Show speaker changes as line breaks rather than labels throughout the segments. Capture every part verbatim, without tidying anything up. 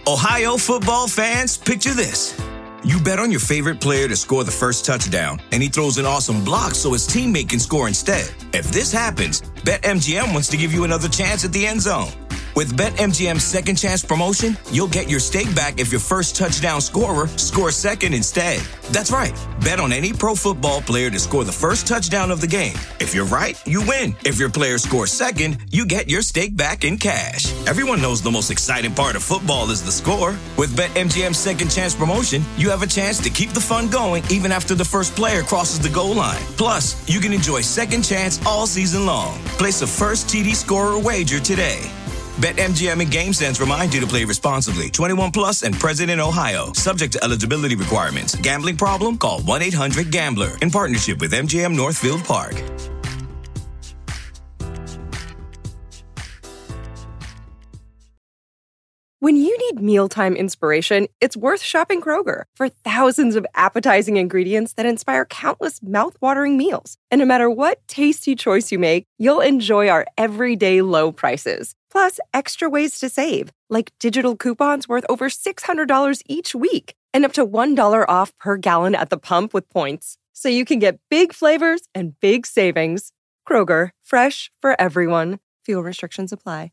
Ohio football fans, picture this. You bet on your favorite player to score the first touchdown, and he throws an awesome block so his teammate can score instead. If this happens, BetMGM wants to give you another chance at the end zone. With BetMGM's Second Chance promotion, you'll get your stake back if your first touchdown scorer scores second instead. That's right. Bet on any pro football player to score the first touchdown of the game. If you're right, you win. If your player scores second, you get your stake back in cash. Everyone knows the most exciting part of football is the score. With BetMGM's Second Chance promotion, you have a chance to keep the fun going even after the first player crosses the goal line. Plus, you can enjoy Second Chance all season long. Place a first T D scorer wager today. BetMGM and GameSense remind you to play responsibly. twenty-one plus and present in Ohio. Subject to eligibility requirements. Gambling problem? Call one eight hundred gambler. In partnership with M G M Northfield Park.
When you need mealtime inspiration, it's worth shopping Kroger for thousands of appetizing ingredients that inspire countless mouthwatering meals. And no matter what tasty choice you make, you'll enjoy our everyday low prices. Plus, extra ways to save, like digital coupons worth over six hundred dollars each week and up to one dollar off per gallon at the pump with points. So you can get big flavors and big savings. Kroger, fresh for everyone. Fuel restrictions apply.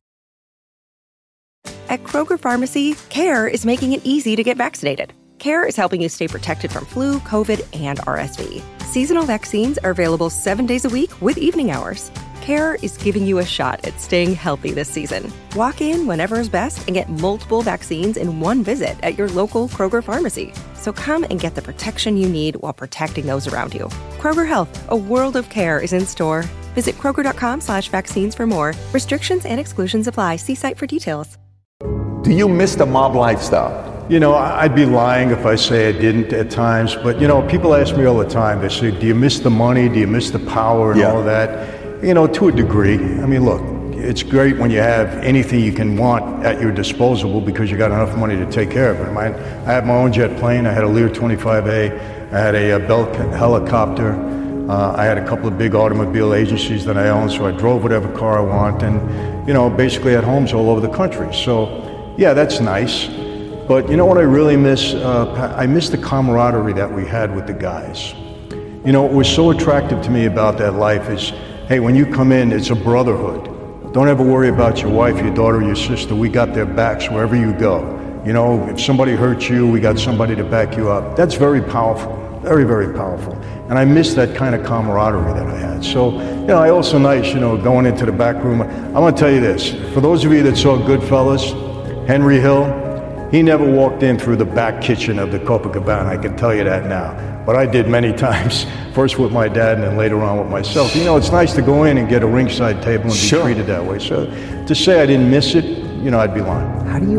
At Kroger Pharmacy, CARE is making it easy to get vaccinated. CARE is helping you stay protected from flu, COVID, and R S V. Seasonal vaccines are available seven days a week with evening hours. CARE is giving you a shot at staying healthy this season. Walk in whenever is best and get multiple vaccines in one visit at your local Kroger Pharmacy. So come and get the protection you need while protecting those around you. Kroger Health, a world of care, is in store. Visit Kroger.com slash vaccines for more. Restrictions and exclusions apply. See site for details.
Do you miss the mob lifestyle?
You know, I'd be lying if I say I didn't at times, but you know, people ask me all the time, they say, do you miss the money? Do you miss the power and
yeah.
all of that? You know, to a degree. I mean, look, it's great when you have anything you can want at your disposal because you got enough money to take care of it. I, I had my own jet plane, I had a Lear twenty-five A, I had a, a Bell helicopter, uh, I had a couple of big automobile agencies that I owned, so I drove whatever car I want, and you know, basically had homes all over the country. So yeah, that's nice. But you know what I really miss? Uh, I miss the camaraderie that we had with the guys. You know, what was so attractive to me about that life is, hey, when you come in, it's a brotherhood. Don't ever worry about your wife, your daughter, your sister. We got their backs wherever you go. You know, if somebody hurts you, we got somebody to back you up. That's very powerful, very, very powerful. And I miss that kind of camaraderie that I had. So, you know, I also nice, you know, going into the back room. I'm gonna tell you this, for those of you that saw Goodfellas, Henry Hill, he never walked in through the back kitchen of the Copacabana, I can tell you that now. But I did many times, first with my dad and then later on with myself. You know, it's nice to go in and get a ringside table and be
sure.
treated that way. So to say I didn't miss it, you know, I'd be lying.
How do you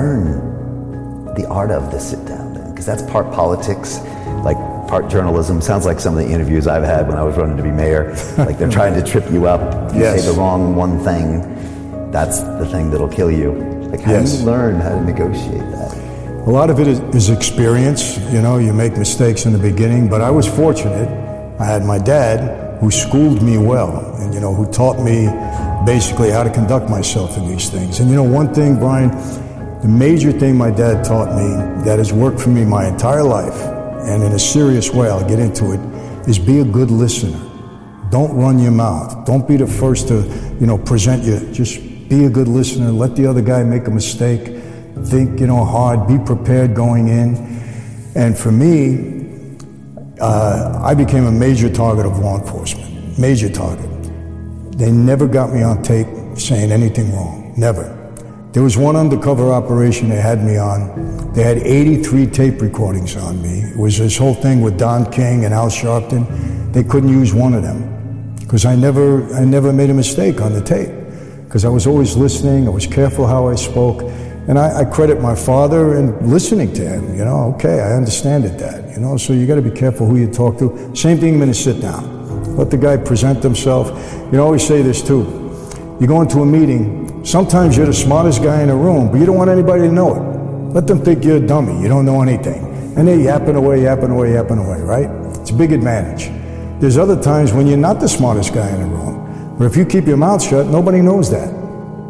learn the art of the sit down? Because that's part politics, like part journalism. Sounds like some of the interviews I've had when I was running to be mayor. Like they're trying to trip you up. If you
yes.
say the wrong one thing, that's the thing that'll kill you. Like how
yes.
do you learn how to negotiate that?
A lot of it is, is experience. You know, you make mistakes in the beginning, but I was fortunate. I had my dad who schooled me well and, you know, who taught me basically how to conduct myself in these things. And, you know, one thing, Brian, the major thing my dad taught me that has worked for me my entire life, and in a serious way, I'll get into it, is be a good listener. Don't run your mouth. Don't be the first to, you know, present you. Just be a good listener. Let the other guy make a mistake. Think, you know, hard. Be prepared going in. And for me, uh, I became a major target of law enforcement. Major target. They never got me on tape saying anything wrong. Never. There was one undercover operation they had me on. They had eighty-three tape recordings on me. It was this whole thing with Don King and Al Sharpton. They couldn't use one of them because I never, I never made a mistake on the tape because I was always listening. I was careful how I spoke. And I, I credit my father in listening to him. You know, okay, I understand it, Dad. You know, so you got to be careful who you talk to. Same thing when you sit down. Let the guy present himself. You know, I always say this too. You go into a meeting, sometimes you're the smartest guy in the room, but you don't want anybody to know it. Let them think you're a dummy. You don't know anything. And they're yapping away, yapping away, yapping away, right? It's a big advantage. There's other times when you're not the smartest guy in the room. But if you keep your mouth shut, nobody knows that.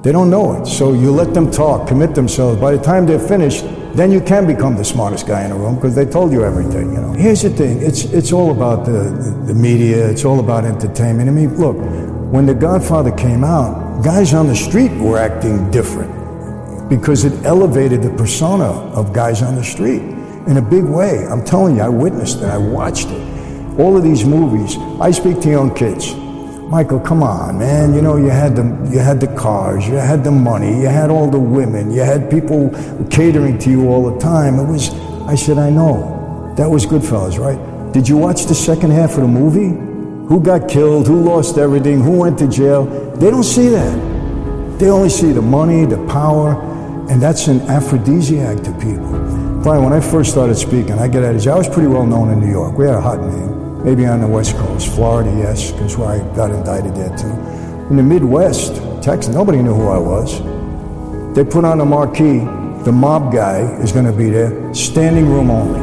They don't know it. So you let them talk, commit themselves. By the time they're finished, then you can become the smartest guy in the room because they told you everything, you know. Here's the thing, it's it's all about the, the, the media, it's all about entertainment. I mean, look, when The Godfather came out, guys on the street were acting different because it elevated the persona of guys on the street in a big way. I'm telling you, I witnessed it, I watched it. All of these movies, I speak to young kids. Michael, come on, man. You know, you had the you had the cars, you had the money, you had all the women, you had people catering to you all the time. It was, I said, I know. That was Goodfellas, right? Did you watch the second half of the movie? Who got killed, who lost everything, who went to jail? They don't see that. They only see the money, the power, and that's an aphrodisiac to people. Brian, when I first started speaking, I get at it, I was pretty well known in New York. We had a hot name. Maybe on the West Coast, Florida, yes, because where I got indicted there too. In the Midwest, Texas, nobody knew who I was. They put on the marquee, the mob guy is going to be there, standing room only.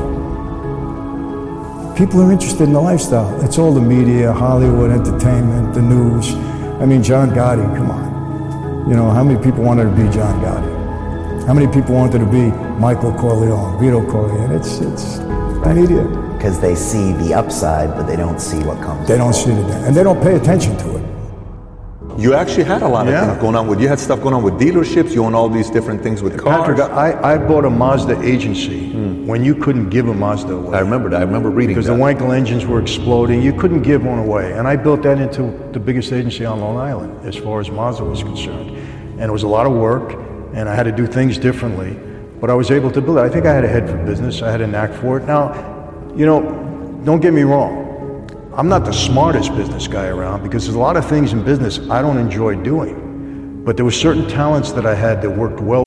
People are interested in the lifestyle. It's all the media, Hollywood, entertainment, the news. I mean, John Gotti, come on. You know, how many people wanted to be John Gotti? How many people wanted to be Michael Corleone, Vito Corleone? It's, it's media.
Because they see the upside, but they don't see what comes.
They don't see it, and they don't pay attention to it.
You actually had a lot of
Yeah.
things going on with, you had stuff going on with dealerships, you own all these different things with cars.
Patrick, I, I bought a Mazda agency when you couldn't give a Mazda away.
I remember that, I remember reading
Because
that.
the Wankel engines were exploding. You couldn't give one away. And I built that into the biggest agency on Long Island as far as Mazda was concerned. And it was a lot of work, and I had to do things differently. But I was able to build it. I think I had a head for business. I had a knack for it. Now, you know, don't get me wrong. I'm not the smartest business guy around because there's a lot of things in business I don't enjoy doing. But there were certain talents that I had that worked well.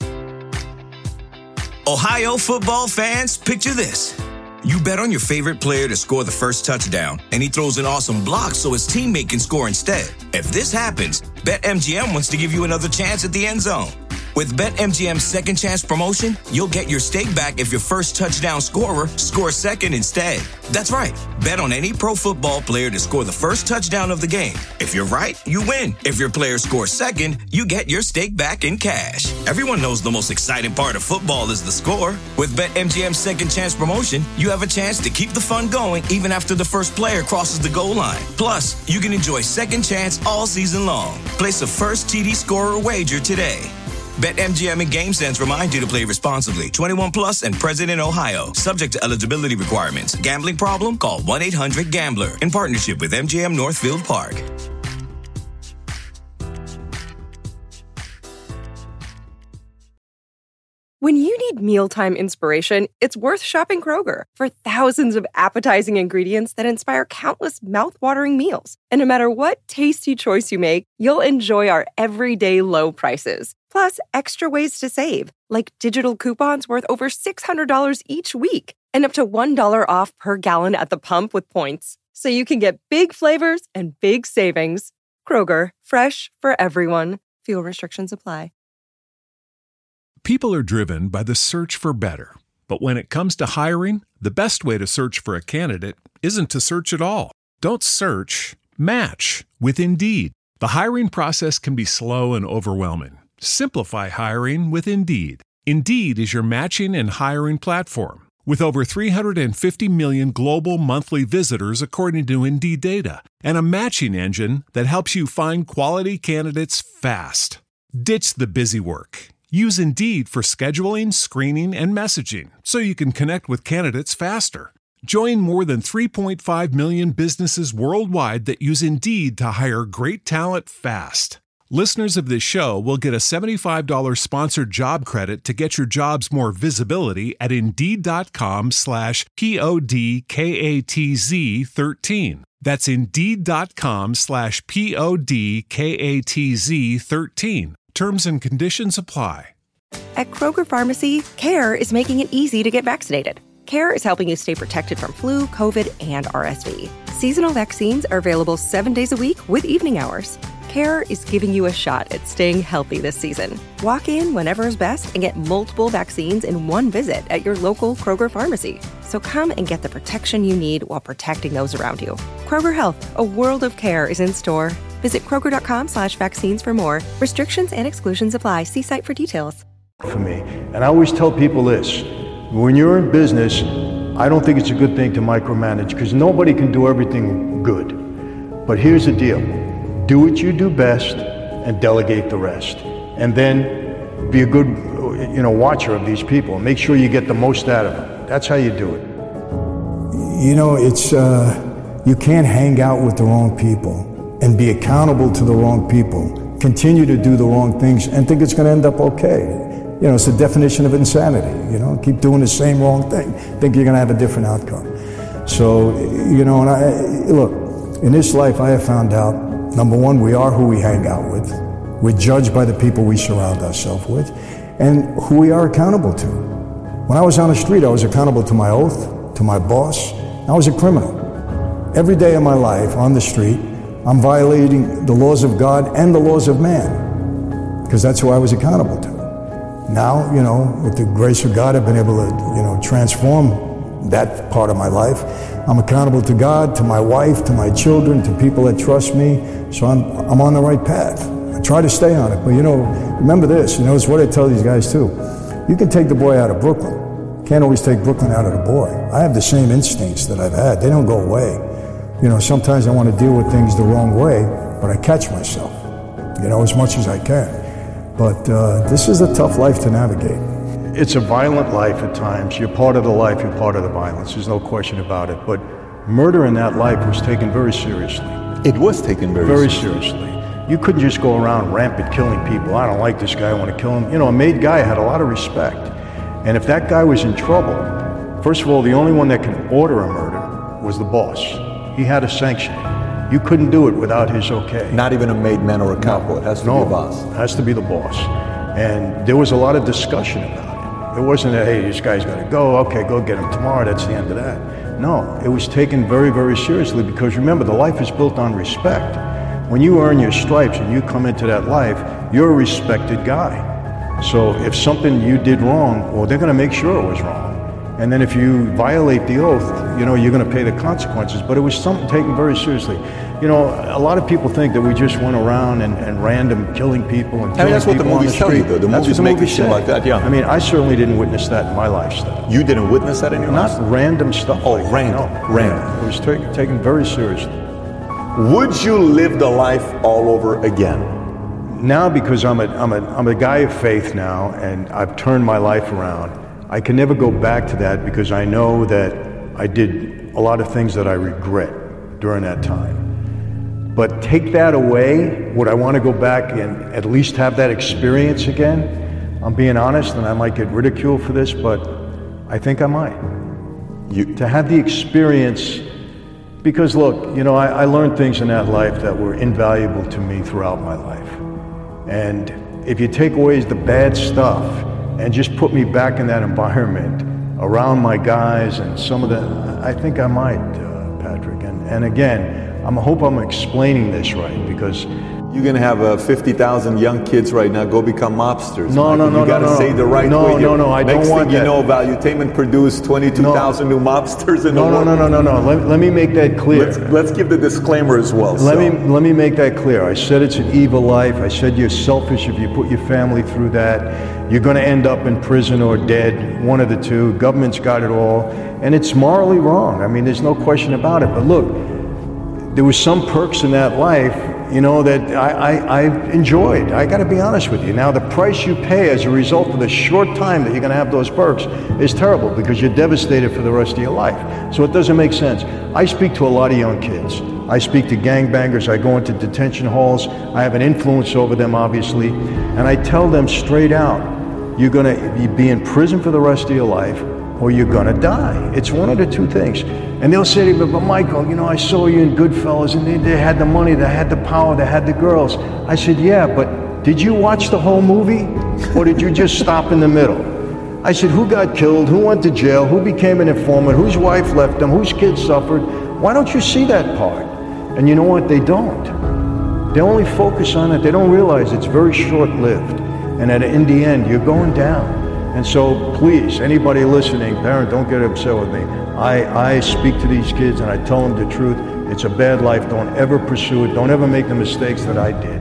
Ohio football fans, picture this. You bet on your favorite player to score the first touchdown, and he throws an awesome block so his teammate can score instead. If this happens, BetMGM wants to give you another chance at the end zone. With BetMGM's Second Chance promotion, you'll get your stake back if your first touchdown scorer scores second instead. That's right. Bet on any pro football player to score the first touchdown of the game. If you're right, you win. If your player scores second, you get your stake back in cash. Everyone knows the most exciting part of football is the score. With BetMGM's Second Chance promotion, you have a chance to keep the fun going even after the first player crosses the goal line. Plus, you can enjoy Second Chance all season long. Place a first T D scorer wager today. BetMGM and GameSense remind you to play responsibly. twenty-one plus and present in Ohio. Subject to eligibility requirements. Gambling problem? Call one eight hundred gambler. In partnership with M G M Northfield Park.
When you need mealtime inspiration, it's worth shopping Kroger for thousands of appetizing ingredients that inspire countless mouthwatering meals. And no matter what tasty choice you make, you'll enjoy our everyday low prices. Plus, extra ways to save, like digital coupons worth over six hundred dollars each week and up to one dollar off per gallon at the pump with points. So you can get big flavors and big savings. Kroger, fresh for everyone. Fuel restrictions apply.
People are driven by the search for better. But when it comes to hiring, the best way to search for a candidate isn't to search at all. Don't search, match with Indeed. The hiring process can be slow and overwhelming. Simplify hiring with Indeed. Indeed is your matching and hiring platform. With over three hundred fifty million global monthly visitors according to Indeed data, and a matching engine that helps you find quality candidates fast. Ditch the busy work. Use Indeed for scheduling, screening, and messaging so you can connect with candidates faster. Join more than three point five million businesses worldwide that use Indeed to hire great talent fast. Listeners of this show will get a seventy-five dollars sponsored job credit to get your jobs more visibility at Indeed.com slash P-O-D-K-A-T-Z 13. That's Indeed.com slash P-O-D-K-A-T-Z 13. Terms and conditions apply.
At Kroger Pharmacy, CARE is making it easy to get vaccinated. CARE is helping you stay protected from flu, COVID, and R S V. Seasonal vaccines are available seven days a week with evening hours. CARE is giving you a shot at staying healthy this season. Walk in whenever is best and get multiple vaccines in one visit at your local Kroger Pharmacy. So come and get the protection you need while protecting those around you. Kroger Health, a world of care, is in store. Visit Kroger.com slash vaccines for more. Restrictions and exclusions apply. See site for details.
For me. And I always tell people this, when you're in business, I don't think it's a good thing to micromanage because nobody can do everything good. But here's the deal. Do what you do best and delegate the rest. And then be a good, you know, watcher of these people. Make sure you get the most out of them. That's how you do it. You know, it's, uh, you can't hang out with the wrong people and be accountable to the wrong people, continue to do the wrong things and think it's going to end up okay. You know, it's the definition of insanity, you know, keep doing the same wrong thing, think you're going to have a different outcome. So, you know, and I, look, in this life I have found out, number one, we are who we hang out with. We're judged by the people we surround ourselves with and who we are accountable to. When I was on the street, I was accountable to my oath, to my boss. I was a criminal. Every day of my life on the street, I'm violating the laws of God and the laws of man, because that's who I was accountable to. Now, you know, with the grace of God, I've been able to, you know, transform that part of my life. I'm accountable to God, to my wife, to my children, to people that trust me. So I'm I'm on the right path. I try to stay on it. But, you know, remember this, you know, it's what I tell these guys too. You can take the boy out of Brooklyn. Can't always take Brooklyn out of the boy. I have the same instincts that I've had. They don't go away. You know, sometimes I want to deal with things the wrong way, but I catch myself, you know, as much as I can. But uh, this is a tough life to navigate. It's a violent life at times. You're part of the life, you're part of the violence. There's no question about it. But murder in that life was taken very seriously.
It was taken very,
very
seriously.
seriously. You couldn't just go around rampant killing people. I don't like this guy, I want to kill him. You know, a made guy had a lot of respect. And if that guy was in trouble, first of all, the only one that can order a murder was the boss. He had a sanction. You couldn't do it without his okay.
Not even a made man or a cowboy. It has to
no,
be a boss.
It has to be the boss. And there was a lot of discussion about it. It wasn't that, hey, this guy's got to go. Okay, go get him tomorrow. That's the end of that. No, it was taken very, very seriously because remember, the life is built on respect. When you earn your stripes and you come into that life, you're a respected guy. So if something you did wrong, well, they're going to make sure it was wrong. And then if you violate the oath, you know, you're going to pay the consequences. But it was something taken very seriously. You know, a lot of people think that we just went around and, and random killing people and killing I mean,
that's
people
what the movies
on the
tell
street.
you, though. The
that's
movies
what the
make
movies
it seem like that, yeah.
I mean, I certainly didn't witness that in my lifestyle.
You didn't witness that in your
Not
lifestyle?
random stuff.
Oh,
like
random.
No,
random.
It was taken, taken very seriously.
Would you live the life all over again?
Now, because I'm a, I'm a, I'm a guy of faith now, and I've turned my life around, I can never go back to that because I know that I did a lot of things that I regret during that time. But take that away, would I want to go back and at least have that experience again? I'm being honest, and I might get ridiculed for this, but I think I might. You, to have the experience, because look, you know, I, I learned things in that life that were invaluable to me throughout my life. And if you take away the bad stuff and just put me back in that environment around my guys and some of the, I think I might, uh, Patrick. And, and again, I hope I'm explaining this right, because
you're going to have uh, fifty thousand young kids right now go become mobsters.
No, no, no,
You got to
no, no.
say the right
no,
way.
No, no, no, I
Next
don't want
thing you
that.
know, Valuetainment produced twenty-two thousand no. new mobsters in
no,
the world.
No, no, no, no, no. Let, let me make that clear.
Let's, let's give the disclaimer as well.
Let
so.
me let me make that clear. I said it's an evil life. I said you're selfish if you put your family through that. You're going to end up in prison or dead, one of the two. Government's got it all. And it's morally wrong. I mean, there's no question about it. But look, there was some perks in that life, you know, that I, I, I enjoyed. I got to be honest with you. Now, the price you pay as a result of the short time that you're going to have those perks is terrible because you're devastated for the rest of your life. So it doesn't make sense. I speak to a lot of young kids. I speak to gangbangers. I go into detention halls. I have an influence over them, obviously. And I tell them straight out, you're going to be in prison for the rest of your life or you're going to die. It's one of the two things. And they'll say to me, but Michael, you know, I saw you in Goodfellas, and they, they had the money, they had the power, they had the girls. I said, yeah, but did you watch the whole movie? Or did you just stop in the middle? I said, who got killed? Who went to jail? Who became an informant? Whose wife left them? Whose kids suffered? Why don't you see that part? And you know what? They don't. They only focus on it. They don't realize it's very short-lived. And that in the end, you're going down. And so, please, anybody listening, parent, don't get upset with me. I, I speak to these kids and I tell them the truth. It's a bad life. Don't ever pursue it. Don't ever make the mistakes that I did.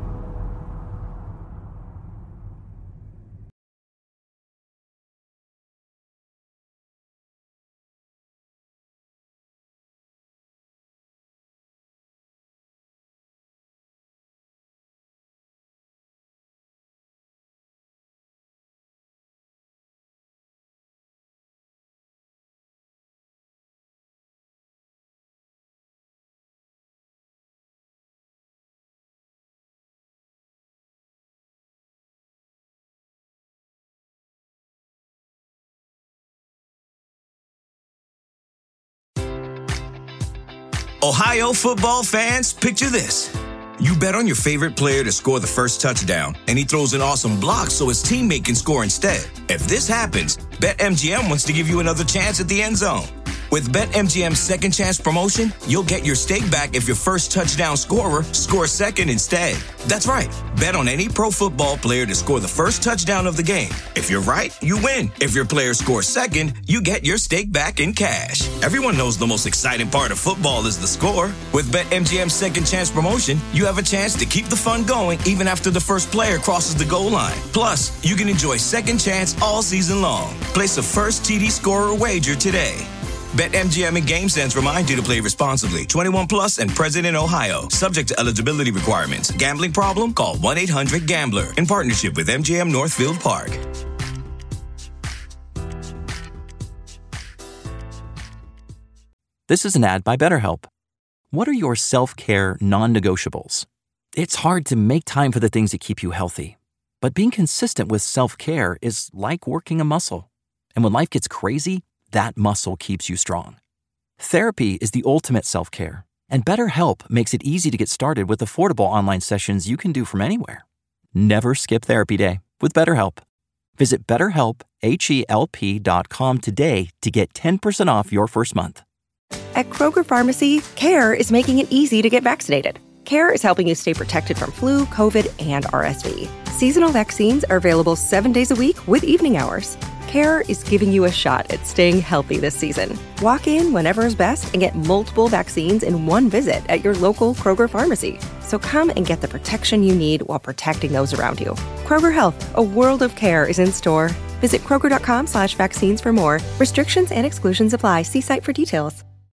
Ohio football fans, picture this. You bet on your favorite player to score the first touchdown, and he throws an awesome block so his teammate can score instead. If this happens, BetMGM wants to give you another chance at the end zone. With BetMGM's Second Chance promotion, you'll get your stake back if your first touchdown scorer scores second instead. That's right. Bet on any pro football player to score the first touchdown of the game. If you're right, you win. If your player scores second, you get your stake back in cash. Everyone knows the most exciting part of football is the score. With BetMGM's Second Chance promotion, you have a chance to keep the fun going even after the first player crosses the goal line. Plus, you can enjoy Second Chance all season long. Place a first T D scorer wager today. BetMGM and GameSense remind you to play responsibly. twenty-one plus and present in Ohio. Subject to eligibility requirements. Gambling problem? Call one eight hundred gambler. In partnership with M G M Northfield Park.
This is an ad by BetterHelp. What are your self-care non-negotiables? It's hard to make time for the things that keep you healthy. But being consistent with self-care is like working a muscle. And when life gets crazy, that muscle keeps you strong. Therapy is the ultimate self-care, and BetterHelp makes it easy to get started with affordable online sessions you can do from anywhere. Never skip therapy day with BetterHelp. Visit betterhelp, H E L P dot com today to get ten percent off your first month.
At Kroger Pharmacy, CARE is making it easy to get vaccinated. CARE is helping you stay protected from flu, COVID, and R S V. Seasonal vaccines are available seven days a week with evening hours. CARE is giving you a shot at staying healthy this season. Walk in whenever is best and get multiple vaccines in one visit at your local Kroger pharmacy. So come and get the protection you need while protecting those around you. Kroger Health, a world of care is in store. Visit Kroger.com slash vaccines for more. Restrictions and exclusions apply. See site for details.